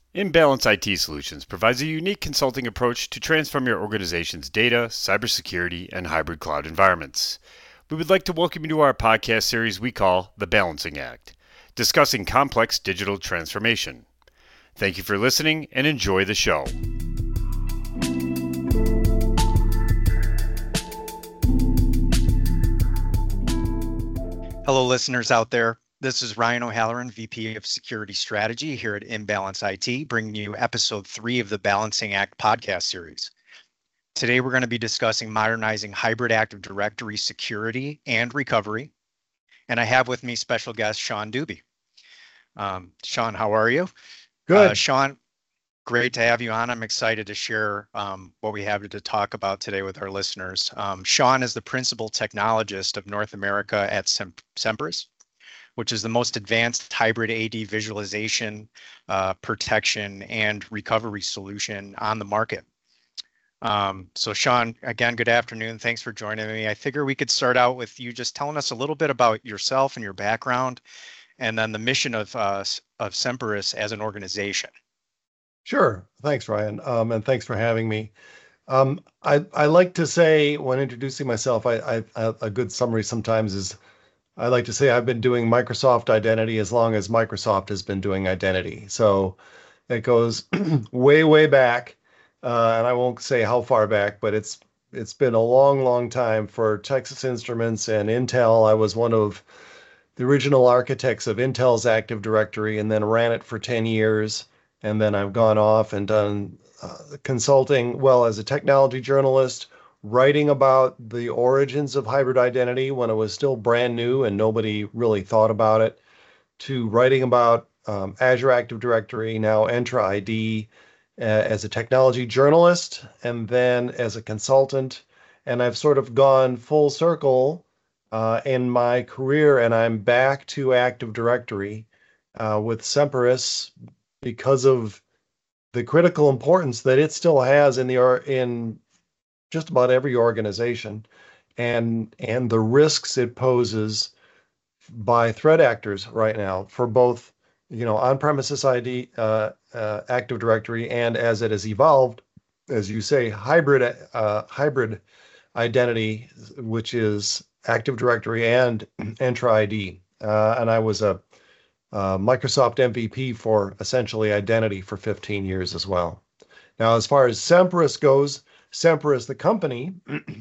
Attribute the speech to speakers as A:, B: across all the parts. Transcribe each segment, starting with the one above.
A: Imbalance IT Solutions provides a unique consulting approach to transform your organization's data, cybersecurity, and hybrid cloud environments. We would like to welcome you to our podcast series we call The Balancing Act, discussing complex digital transformation. Thank you for listening and enjoy the show.
B: Hello, listeners out there. This is Ryan O'Halloran, VP of Security Strategy here at Imbalance IT, bringing you episode 3 of the Balancing Act podcast series. Today, we're going to be discussing modernizing hybrid Active Directory security and recovery. And I have with me special guest Sean Dubey. Sean, how are you?
C: Good.
B: Sean, great to have you on. I'm excited to share what we have to talk about today with our listeners. Sean is the principal technologist of North America at Semperis, which is the most advanced hybrid AD visualization, protection, and recovery solution on the market. So Sean, again, good afternoon. Thanks for joining me. I figure we could start out with you just telling us a little bit about yourself and your background, and then the mission of Semperis as an organization.
C: Sure. Thanks, Ryan. And thanks for having me. I like to say when introducing myself, a good summary sometimes is I like to say I've been doing Microsoft identity as long as Microsoft has been doing identity. So it goes way, way back. And I won't say how far back, but it's been a long, long time for Texas Instruments and Intel. I was one of the original architects of Intel's Active Directory and then ran it for 10 years. And then I've gone off and done consulting, as a technology journalist, writing about the origins of hybrid identity when it was still brand new and nobody really thought about it, to writing about Azure Active Directory, now Entra ID, as a technology journalist, and then as a consultant. And I've sort of gone full circle in my career, and I'm back to Active Directory with Semperis because of the critical importance that it still has in just about every organization, and the risks it poses by threat actors right now for both, on-premises ID, Active Directory, and as it has evolved, as you say, hybrid identity, which is Active Directory and Entra ID. And I was a Microsoft MVP for essentially identity for 15 years as well. Now, as far as Semperis goes, Semperis, the company,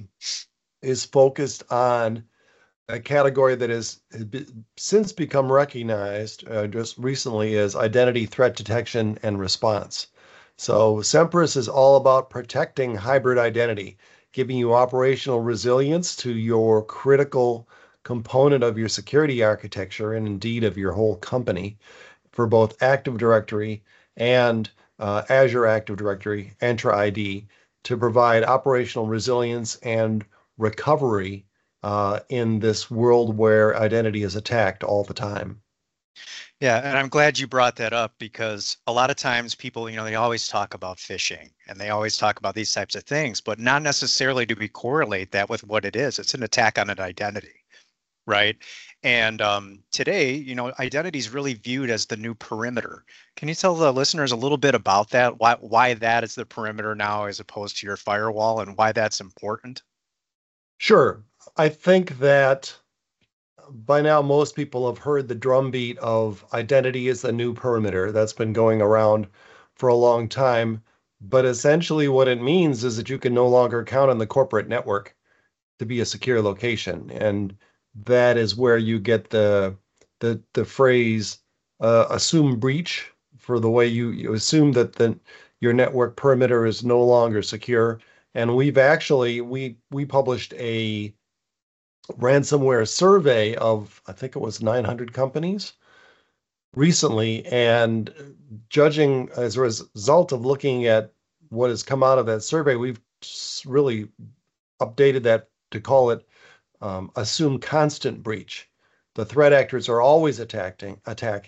C: is focused on a category that has since become recognized just recently as identity threat detection and response. So Semperis is all about protecting hybrid identity, giving you operational resilience to your critical component of your security architecture and indeed of your whole company for both Active Directory and Azure Active Directory, Entra ID, to provide operational resilience and recovery in this world where identity is attacked all the time.
B: Yeah, and I'm glad you brought that up because a lot of times people, they always talk about phishing and they always talk about these types of things, but not necessarily do we correlate that with what it is. It's an attack on an identity, right? And today, identity is really viewed as the new perimeter. Can you tell the listeners a little bit about that? Why that is the perimeter now as opposed to your firewall and why that's important?
C: Sure. I think that by now most people have heard the drumbeat of identity is the new perimeter. That's been going around for a long time. But essentially what it means is that you can no longer count on the corporate network to be a secure location. And that is where you get the phrase assume breach, for the way you assume that your network perimeter is no longer secure. And we've actually, we published a ransomware survey of, I think it was 900 companies recently, and judging as a result of looking at what has come out of that survey, we've really updated that to call it assume constant breach. The threat actors are always attacking,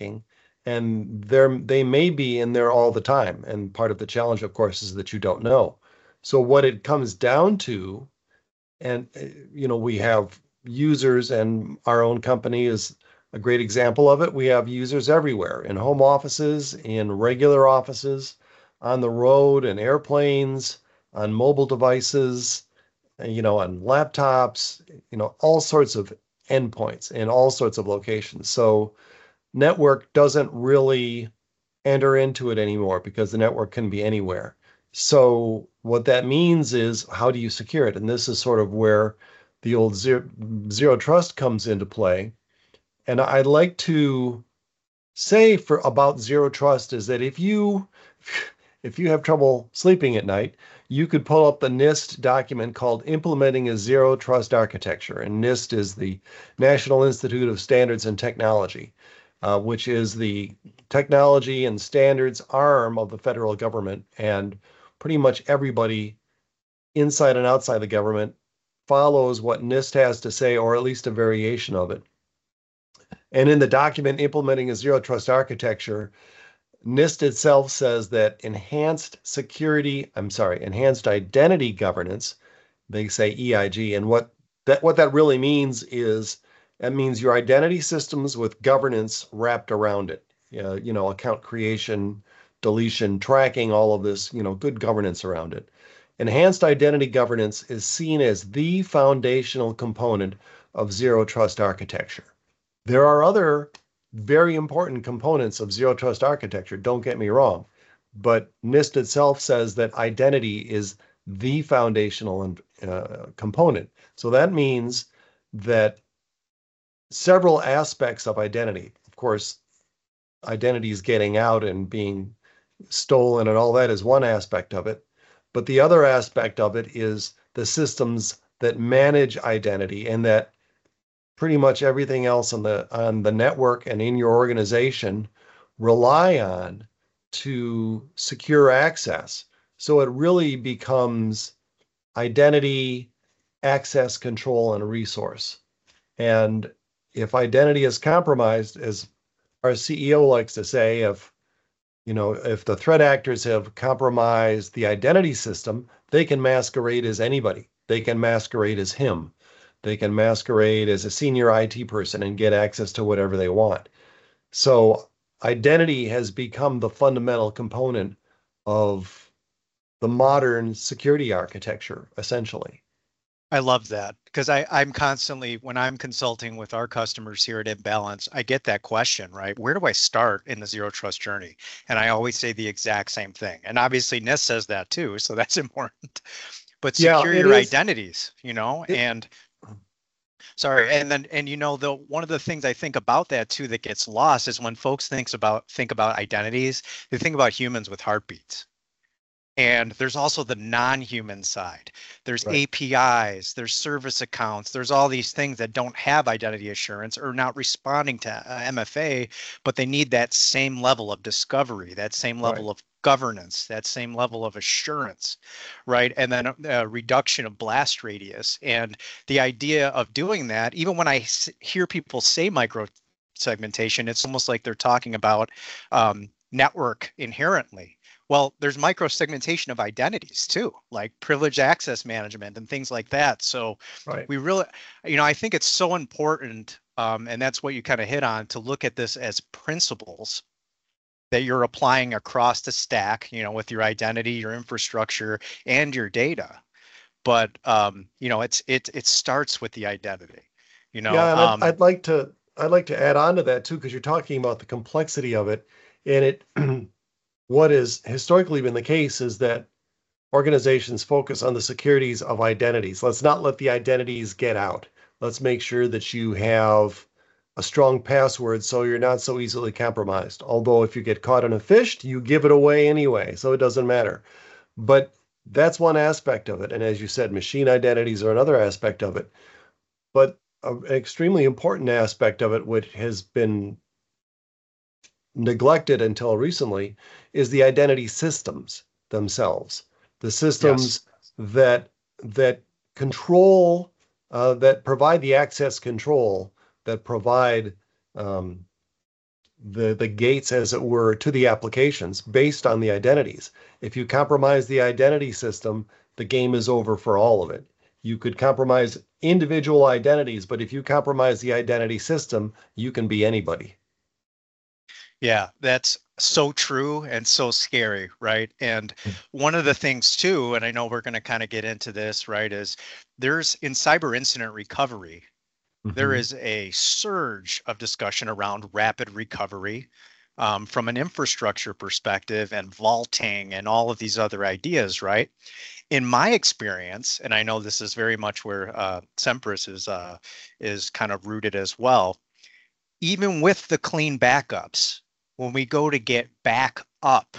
C: and they may be in there all the time. And part of the challenge, of course, is that you don't know. So what it comes down to, and we have users, and our own company is A great example of it, we have users everywhere, in home offices, in regular offices, on the road, in airplanes, on mobile devices, on laptops, all sorts of endpoints in all sorts of locations. So network doesn't really enter into it anymore because the network can be anywhere. So what that means is, how do you secure it? And this is sort of where the old zero trust comes into play. And I'd like to say for about zero trust is that if you have trouble sleeping at night, you could pull up the NIST document called Implementing a Zero Trust Architecture. And NIST is the National Institute of Standards and Technology, which is the technology and standards arm of the federal government. And pretty much everybody inside and outside the government follows what NIST has to say, or at least a variation of it. And in the document Implementing a Zero Trust Architecture, NIST itself says that enhanced identity governance, they say EIG, and what that really means is, that means your identity systems with governance wrapped around it. Account creation, deletion, tracking, all of this, good governance around it. Enhanced identity governance is seen as the foundational component of zero trust architecture. There are other very important components of zero trust architecture, don't get me wrong, but NIST itself says that identity is the foundational component. So that means that several aspects of identity, of course, identity is getting out and being stolen and all that is one aspect of it, but the other aspect of it is the systems that manage identity, and that pretty much everything else on the network and in your organization rely on to secure access. So it really becomes identity, access control, and resource. And if identity is compromised, as our CEO likes to say, if the threat actors have compromised the identity system, they can masquerade as anybody. They can masquerade as him. They can masquerade as a senior IT person and get access to whatever they want. So identity has become the fundamental component of the modern security architecture, essentially.
B: I love that, because I'm constantly, when I'm consulting with our customers here at Imbalance, I get that question, right? Where do I start in the zero trust journey? And I always say the exact same thing. And obviously NIST says that too, so that's important. But secure your identities, and sorry, and one of the things I think about that too that gets lost is when folks think about identities, they think about humans with heartbeats. And there's also the non-human side. There's right. APIs, there's service accounts, there's all these things that don't have identity assurance or not responding to MFA, but they need that same level of discovery, that same level right. of governance, that same level of assurance, right? And then a reduction of blast radius. And the idea of doing that, even when I hear people say micro segmentation, it's almost like they're talking about network inherently. Well, there's micro-segmentation of identities too, like privileged access management and things like that. So right. we really, I think it's so important, and that's what you kind of hit on, to look at this as principles that you're applying across the stack, with your identity, your infrastructure, and your data. But it starts with the identity.
C: Yeah, and I'd like to add on to that too, because you're talking about the complexity of it, and it. What has historically been the case is that organizations focus on the securities of identities. Let's not let the identities get out. Let's make sure that you have a strong password so you're not so easily compromised. Although if you get caught in a phish, you give it away anyway, so it doesn't matter. But that's one aspect of it. And as you said, machine identities are another aspect of it. But an extremely important aspect of it, which has been neglected until recently, is the identity systems themselves. The systems yes. that control, that provide the access control, that provide the gates, as it were, to the applications based on the identities. If you compromise the identity system, the game is over for all of it. You could compromise individual identities, but if you compromise the identity system, you can be anybody.
B: Yeah, that's so true and so scary, right? And one of the things too, and I know we're going to kind of get into this, right, is there's in cyber incident recovery, there is a surge of discussion around rapid recovery from an infrastructure perspective and vaulting and all of these other ideas, right? In my experience, and I know this is very much where Sempris is kind of rooted as well. Even with the clean backups, when we go to get back up,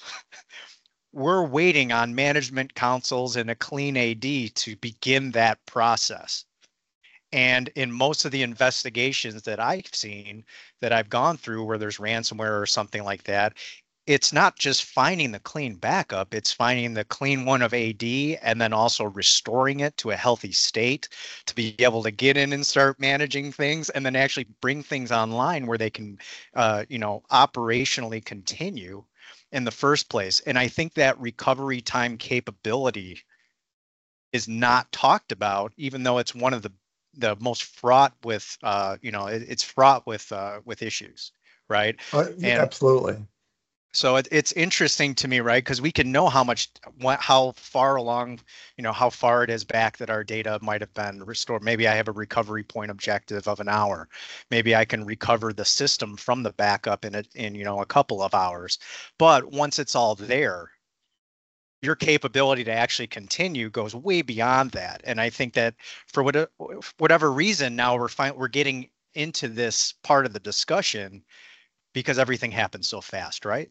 B: we're waiting on management councils and a clean AD to begin that process. And in most of the investigations that I've seen, that I've gone through where there's ransomware or something like that, it's not just finding the clean backup, it's finding the clean one of AD and then also restoring it to a healthy state to be able to get in and start managing things and then actually bring things online where they can, operationally continue in the first place. And I think that recovery time capability is not talked about, even though it's one of the most fraught with, it's fraught with issues, right?
C: And absolutely.
B: So it's interesting to me, right? Because we can know how far along, how far it is back that our data might have been restored. Maybe I have a recovery point objective of an hour. Maybe I can recover the system from the backup in a couple of hours. But once it's all there, your capability to actually continue goes way beyond that. And I think that for whatever reason, now we're getting into this part of the discussion because everything happens so fast, right?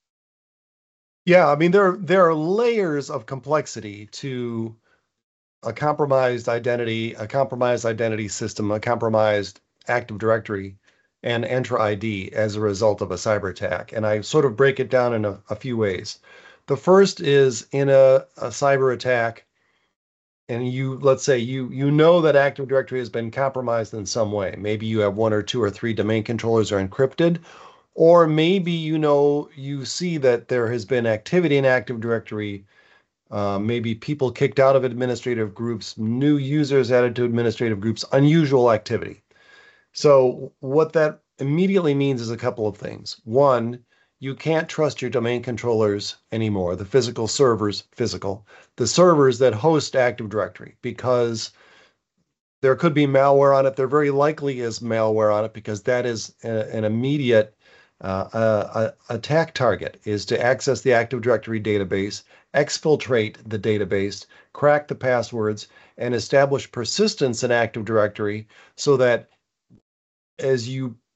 C: Yeah, I mean there are layers of complexity to a compromised identity system, a compromised Active Directory, and Entra ID as a result of a cyber attack. And I sort of break it down in a few ways. The first is in a cyber attack, and let's say you know that Active Directory has been compromised in some way. Maybe you have 1 or 2 or 3 domain controllers are encrypted, or maybe you see that there has been activity in Active Directory, maybe people kicked out of administrative groups, new users added to administrative groups, unusual activity. So what that immediately means is a couple of things. One, you can't trust your domain controllers anymore, the servers that host Active Directory, because there could be malware on it. There very likely is malware on it because that is an immediate attack target, is to access the Active Directory database, exfiltrate the database, crack the passwords, and establish persistence in Active Directory so that as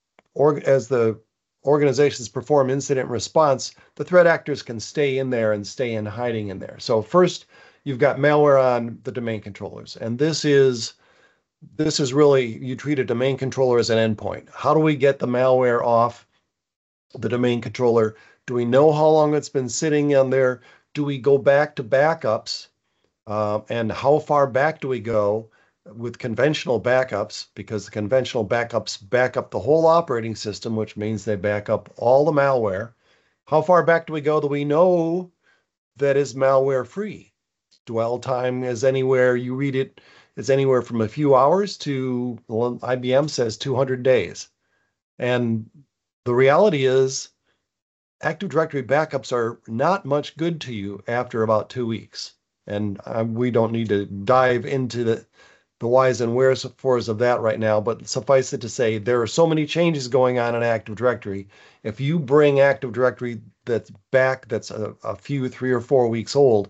C: the organizations perform incident response, the threat actors can stay in there and stay in hiding in there. So first, you've got malware on the domain controllers, and this is really, you treat a domain controller as an endpoint. How do we get the malware off the domain controller? Do we know how long it's been sitting on there? Do we go back to backups? And how far back do we go with conventional backups? Because the conventional backups back up the whole operating system, which means they back up all the malware. How far back do we go that we know that is malware free? Dwell time is anywhere, you read it, it's anywhere from a few hours to, well, IBM says 200 days. And the reality is Active Directory backups are not much good to you after about 2 weeks. And we don't need to dive into the whys and wherefores of that right now, but suffice it to say, there are so many changes going on in Active Directory. If you bring Active Directory that's a few, 3 or 4 weeks old,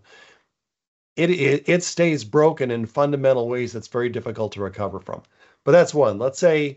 C: it stays broken in fundamental ways that's very difficult to recover from. But that's one. Let's say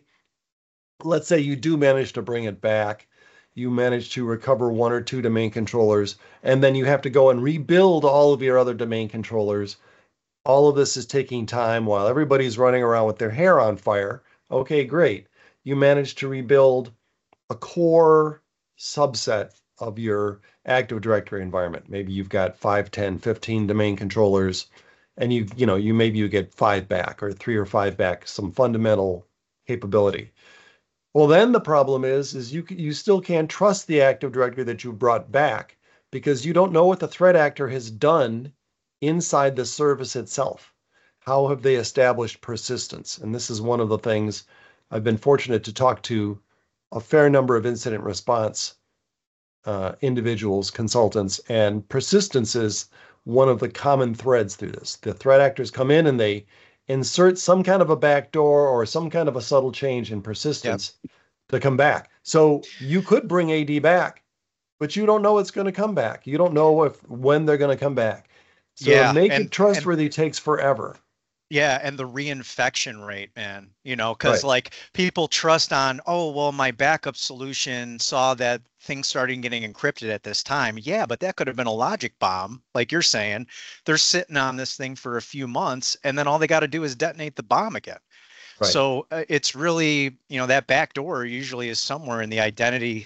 C: you do manage to bring it back. You manage to recover 1 or 2 domain controllers, and then you have to go and rebuild all of your other domain controllers. All of this is taking time while everybody's running around with their hair on fire. Okay, great. You managed to rebuild a core subset of your Active Directory environment. Maybe you've got 5, 10, 15 domain controllers, and you get 5 back, or 3 or 5 back, some fundamental capability. Well, then the problem is you still can't trust the Active Directory that you brought back because you don't know what the threat actor has done inside the service itself. how have they established persistence? And this is one of the things I've been fortunate to talk to a fair number of incident response individuals, consultants, and persistence is one of the common threads through this. The threat actors come in and they insert some kind of a backdoor or some kind of a subtle change in persistence to come back. So you could bring AD back, but you don't know it's going to come back. You don't know when they're going to come back. So to make it trustworthy takes forever.
B: Yeah, and the reinfection rate, man, because like people trust on, oh, well, my backup solution saw that things started getting encrypted at this time. Yeah, but that could have been a logic bomb. Like you're saying, they're sitting on this thing for a few months, and then all they got to do is detonate the bomb again. Right. So it's really, that back door usually is somewhere in the identity,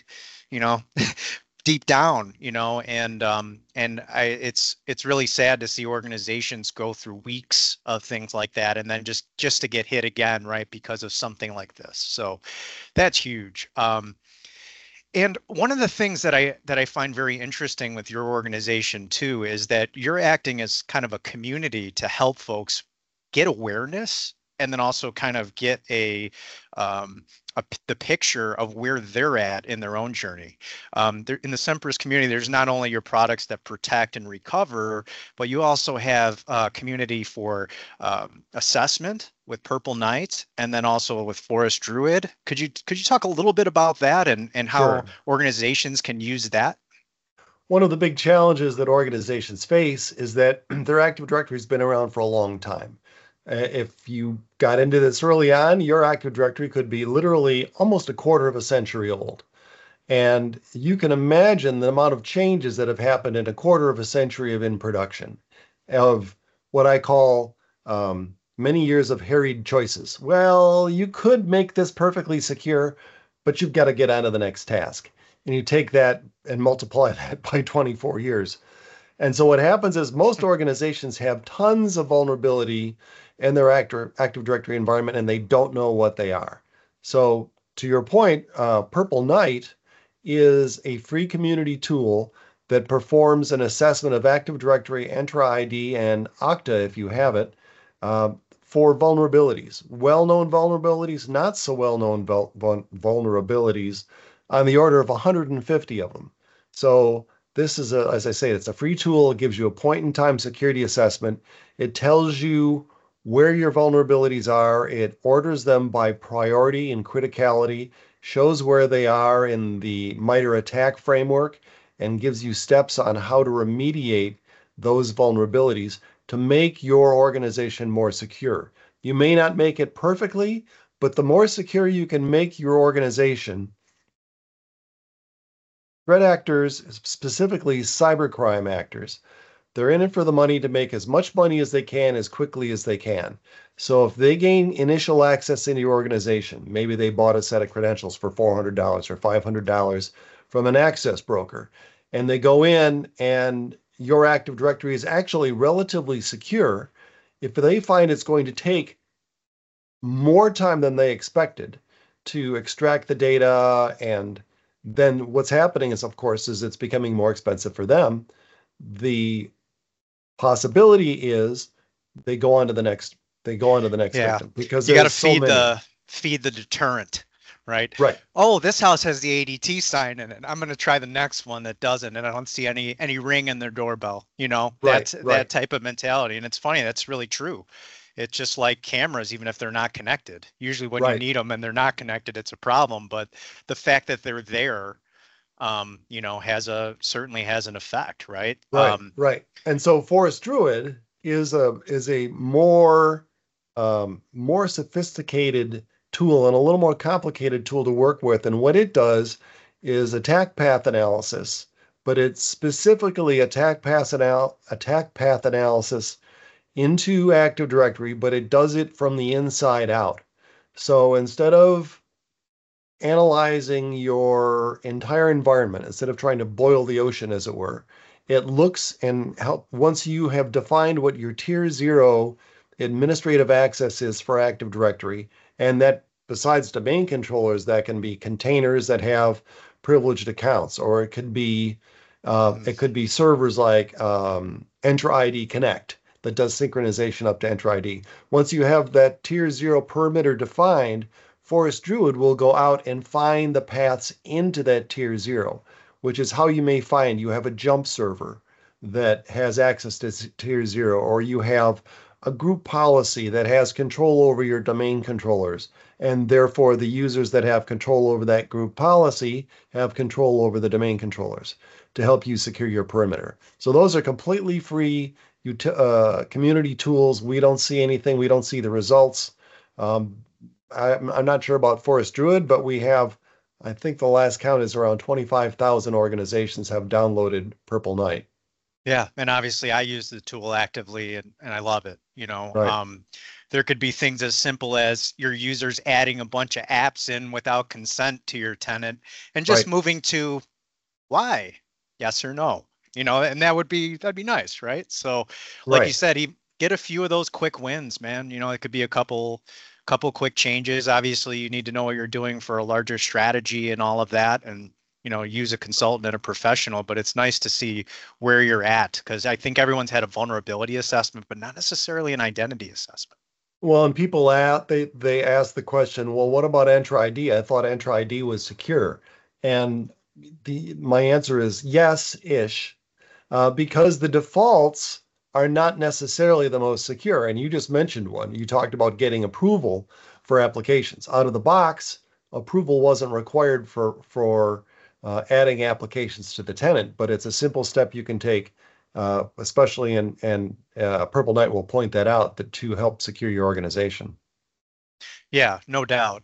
B: deep down, and it's really sad to see organizations go through weeks of things like that, and then just to get hit again, right, because of something like this. So that's huge. And one of the things that I find very interesting with your organization too is that you're acting as kind of a community to help folks get awareness and then also kind of get the picture of where they're at in their own journey. In the Semperis community, there's not only your products that protect and recover, but you also have a community for assessment with Purple Knight, and then also with Forest Druid. Could you talk a little bit about that and how organizations can use that?
C: One of the big challenges that organizations face is that their Active Directory has been around for a long time. If you got into this early on, your Active Directory could be literally almost a quarter of a century old. And you can imagine the amount of changes that have happened in a quarter of a century of in production, of what I call many years of harried choices. Well, you could make this perfectly secure, but you've got to get on to the next task. And you take that and multiply that by 24 years. And so what happens is most organizations have tons of vulnerability in their Active Directory environment, and they don't know what they are. So to your point, Purple Knight is a free community tool that performs an assessment of Active Directory, Entra ID, and Okta, if you have it, for vulnerabilities. Well-known vulnerabilities, not so well-known vulnerabilities, on the order of 150 of them. So this is, as I say, it's a free tool. It gives you a point-in-time security assessment. It tells you where your vulnerabilities are. It orders them by priority and criticality, shows where they are in the MITRE ATT&CK framework, and gives you steps on how to remediate those vulnerabilities to make your organization more secure. You may not make it perfectly, but the more secure you can make your organization, threat actors, specifically cybercrime actors, they're in it for the money to make as much money as they can as quickly as they can. So if they gain initial access into your organization, maybe they bought a set of credentials for $400 or $500 from an access broker, and they go in and your Active Directory is actually relatively secure, if they find it's going to take more time than they expected to extract the data, and then what's happening is, of course, is it's becoming more expensive for them. The possibility is they go on to the next victim, because
B: you got to feed the deterrent, right? Oh, this house has the ADT sign in it. I'm going to try the next one that doesn't, and I don't see any ring in their doorbell. That type of mentality. And it's funny, that's really true. It's just like cameras, even if they're not connected. Usually when you need them and they're not connected, it's a problem. But the fact that they're there, certainly has an effect, right?
C: Right. And so Forest Druid is a more sophisticated tool and a little more complicated tool to work with. And what it does is attack path analysis, but it's specifically attack path analysis into Active Directory, but it does it from the inside out. So instead of analyzing your entire environment, instead of trying to boil the ocean, as it were, it looks and once you have defined what your tier 0 administrative access is for Active Directory, and that besides domain controllers, that can be containers that have privileged accounts, or it could be servers like Entra ID Connect that does synchronization up to Entra ID. Once you have that tier 0 perimeter defined, Forest Druid will go out and find the paths into that tier 0, which is how you may find you have a jump server that has access to tier 0, or you have a group policy that has control over your domain controllers, and therefore the users that have control over that group policy have control over the domain controllers to help you secure your perimeter. So those are completely free community tools. We don't see anything. We don't see the results. I'm not sure about Forest Druid, but we have, I think the last count is around 25,000 organizations have downloaded Purple Knight.
B: Yeah, and obviously I use the tool actively and I love it.
C: Right.
B: There could be things as simple as your users adding a bunch of apps in without consent to your tenant and just
C: Right.
B: moving to why, yes or no, and that'd be nice, right? So like you
C: Right.
B: said, get a few of those quick wins, man. It could be a couple quick changes. Obviously, you need to know what you're doing for a larger strategy and all of that, and use a consultant and a professional, but it's nice to see where you're at, because I think everyone's had a vulnerability assessment, but not necessarily an identity assessment.
C: Well, and people they ask the question, well, what about Entra ID? I thought Entra ID was secure. And my answer is yes-ish, because the defaults are not necessarily the most secure. And you just mentioned one. You talked about getting approval for applications. Out of the box, approval wasn't required for adding applications to the tenant, but it's a simple step you can take, especially and Purple Knight will point that out, to help secure your organization.
B: Yeah, no doubt.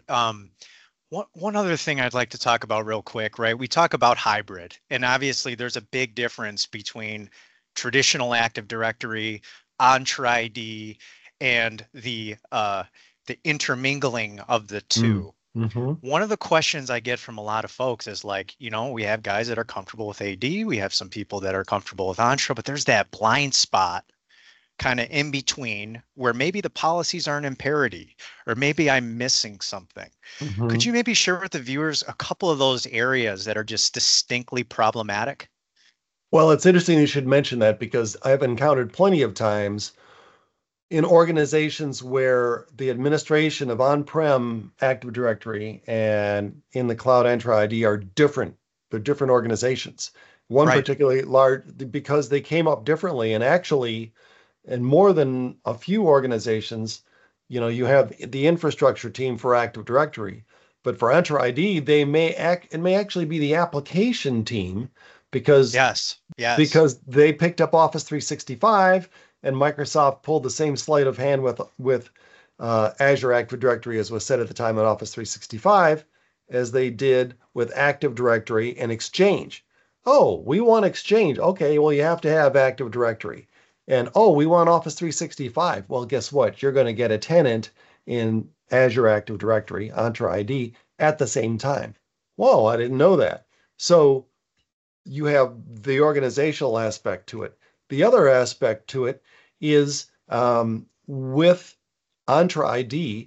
B: One other thing I'd like to talk about real quick, right? We talk about hybrid, and obviously there's a big difference between traditional Active Directory, Entra ID, and the intermingling of the two.
C: Mm-hmm.
B: One of the questions I get from a lot of folks is like, we have guys that are comfortable with AD, we have some people that are comfortable with Entra, but there's that blind spot kind of in between where maybe the policies aren't in parity, or maybe I'm missing something.
C: Mm-hmm.
B: Could you maybe share with the viewers a couple of those areas that are just distinctly problematic?
C: Well, it's interesting you should mention that, because I've encountered plenty of times in organizations where the administration of on-prem Active Directory and in the cloud Entra ID are different. They're different organizations. One
B: Right.
C: particularly large, because they came up differently, and actually, in more than a few organizations, you have the infrastructure team for Active Directory, but for Entra ID, it may actually be the application team, because
B: Yes.
C: they picked up Office 365, and Microsoft pulled the same sleight of hand with Azure Active Directory, as was said at the time in Office 365, as they did with Active Directory and Exchange. Oh, we want Exchange. Okay, well, you have to have Active Directory. And oh, we want Office 365. Well, guess what? You're going to get a tenant in Azure Active Directory, Entra ID, at the same time. Whoa, I didn't know that. So you have the organizational aspect to it. The other aspect to it is, with Entra ID,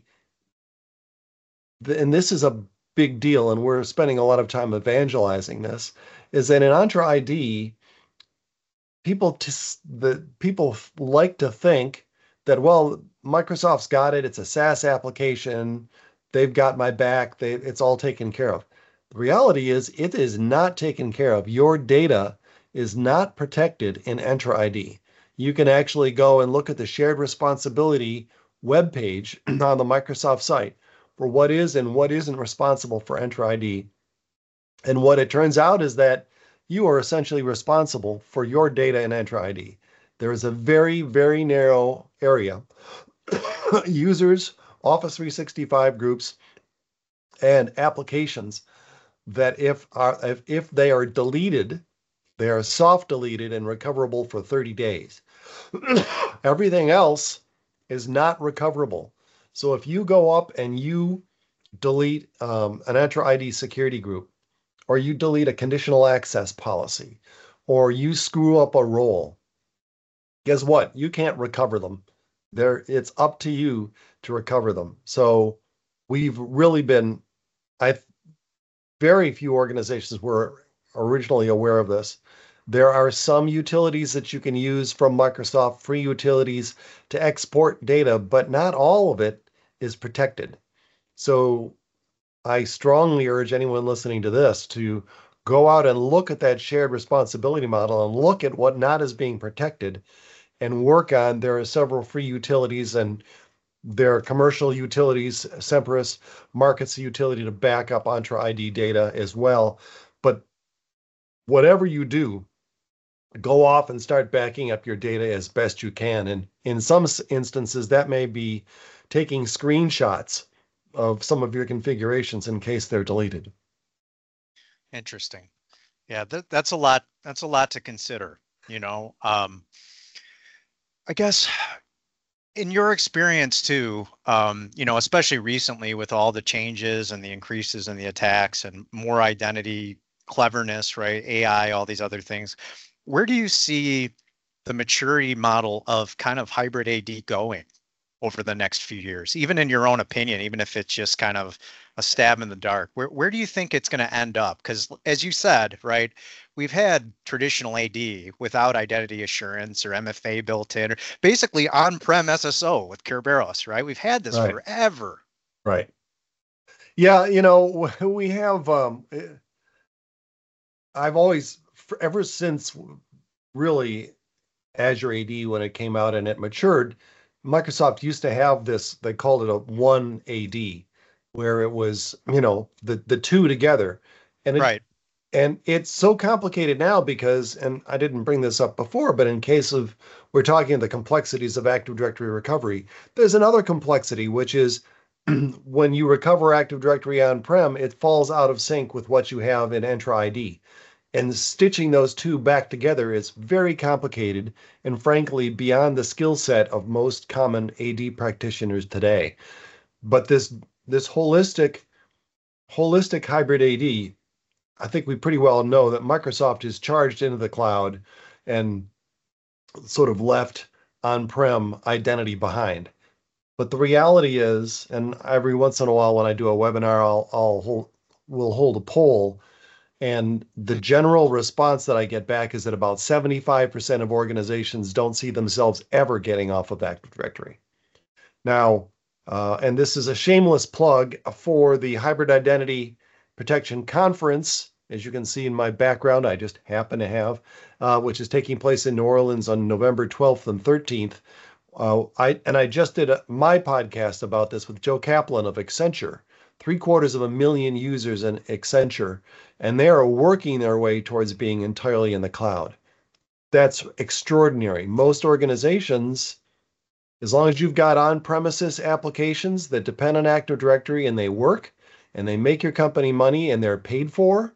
C: and this is a big deal, and we're spending a lot of time evangelizing this, is that in Entra ID, people like to think that, well, Microsoft's got it. It's a SaaS application. They've got my back. It's all taken care of. The reality is it is not taken care of. Your data is not protected in Entra ID. You can actually go and look at the shared responsibility webpage on the Microsoft site for what is and what isn't responsible for Entra ID. And what it turns out is that you are essentially responsible for your data in Entra ID. There is a very, very narrow area. Users, Office 365 groups, and applications that if they are deleted, they are soft deleted and recoverable for 30 days. Everything else is not recoverable. So if you go up and you delete an Entra ID security group, or you delete a conditional access policy, or you screw up a role, guess what? You can't recover them. It's up to you to recover them. So we've really been, very few organizations were originally aware of this. There are some utilities that you can use from Microsoft, free utilities to export data, but not all of it is protected. So I strongly urge anyone listening to this to go out and look at that shared responsibility model and look at what not is being protected and work on. There are several free utilities and there are commercial utilities. Semperis markets the utility to back up Entra ID data as well. But whatever you do, go off and start backing up your data as best you can. And in some instances, that may be taking screenshots of some of your configurations in case they're deleted.
B: Interesting. Yeah, that's a lot. That's a lot to consider. I guess in your experience too, especially recently with all the changes and the increases in the attacks and more identity cleverness, right? AI, all these other things. Where do you see the maturity model of kind of hybrid AD going over the next few years, even in your own opinion, even if it's just kind of a stab in the dark? Where do you think it's going to end up? Because as you said, right, we've had traditional AD without identity assurance or MFA built in, or basically on-prem SSO with Kerberos, right? We've had this forever.
C: Right. Yeah, we have, I've always, ever since really Azure AD, when it came out and it matured, Microsoft used to have this, they called it a one AD, where it was, the two together. And
B: right.
C: And it's so complicated now because, and I didn't bring this up before, but in case of, we're talking the complexities of Active Directory recovery, there's another complexity, which is when you recover Active Directory on-prem, it falls out of sync with what you have in Entra ID. And stitching those two back together is very complicated and frankly beyond the skill set of most common AD practitioners today. But this holistic hybrid AD, I think we pretty well know that Microsoft is charged into the cloud and sort of left on-prem identity behind. But the reality is, and every once in a while when I do a webinar, we'll hold a poll. And the general response that I get back is that about 75% of organizations don't see themselves ever getting off of Active Directory. Now, and this is a shameless plug for the Hybrid Identity Protection Conference, as you can see in my background, I just happen to have, which is taking place in New Orleans on November 12th and 13th. I just did my podcast about this with Joe Kaplan of Accenture. 750,000 users in Accenture, and they are working their way towards being entirely in the cloud. That's extraordinary. Most organizations, as long as you've got on-premises applications that depend on Active Directory and they work and they make your company money and they're paid for,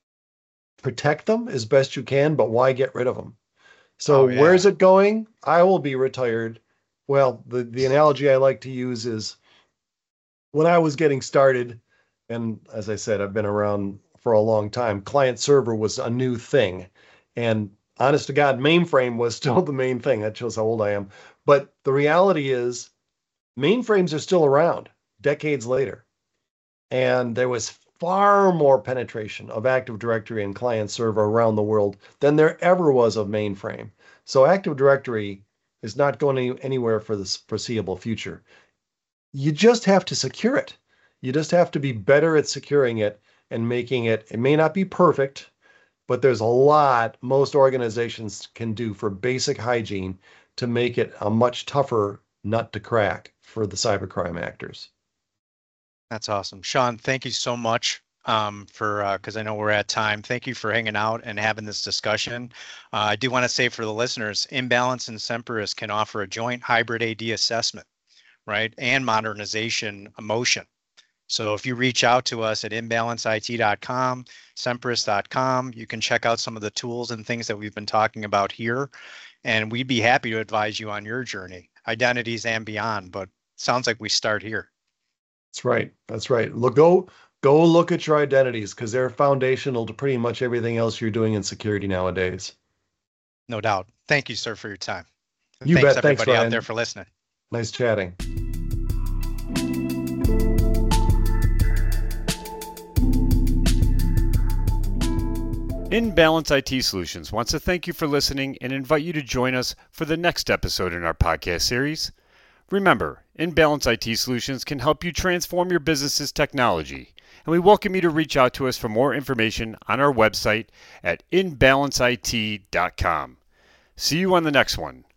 C: protect them as best you can, but why get rid of them? So Where's it going? I will be retired. Well, the analogy I like to use is when I was getting started, and as I said, I've been around for a long time, client server was a new thing. And honest to God, mainframe was still the main thing. That shows how old I am. But the reality is mainframes are still around decades later. And there was far more penetration of Active Directory and client server around the world than there ever was of mainframe. So Active Directory is not going anywhere for the foreseeable future. You just have to secure it. You just have to be better at securing it and making it. It may not be perfect, but there's a lot most organizations can do for basic hygiene to make it a much tougher nut to crack for the cybercrime actors.
B: That's awesome. Sean, thank you so much because I know we're at time. Thank you for hanging out and having this discussion. I do want to say for the listeners, Imbalance and Semperis can offer a joint hybrid AD assessment, right, and modernization motion. So if you reach out to us at imbalanceit.com, semperis.com, you can check out some of the tools and things that we've been talking about here, and we'd be happy to advise you on your journey, identities and beyond, but sounds like we start here.
C: That's right. That's right. Go look at your identities because they're foundational to pretty much everything else you're doing in security nowadays.
B: No doubt. Thank you, sir, for your time.
C: You bet.
B: Thanks, everybody
C: Ryan.
B: out there for listening.
C: Nice chatting.
A: InBalance IT Solutions wants to thank you for listening and invite you to join us for the next episode in our podcast series. Remember, InBalance IT Solutions can help you transform your business's technology, and we welcome you to reach out to us for more information on our website at inbalanceit.com. See you on the next one.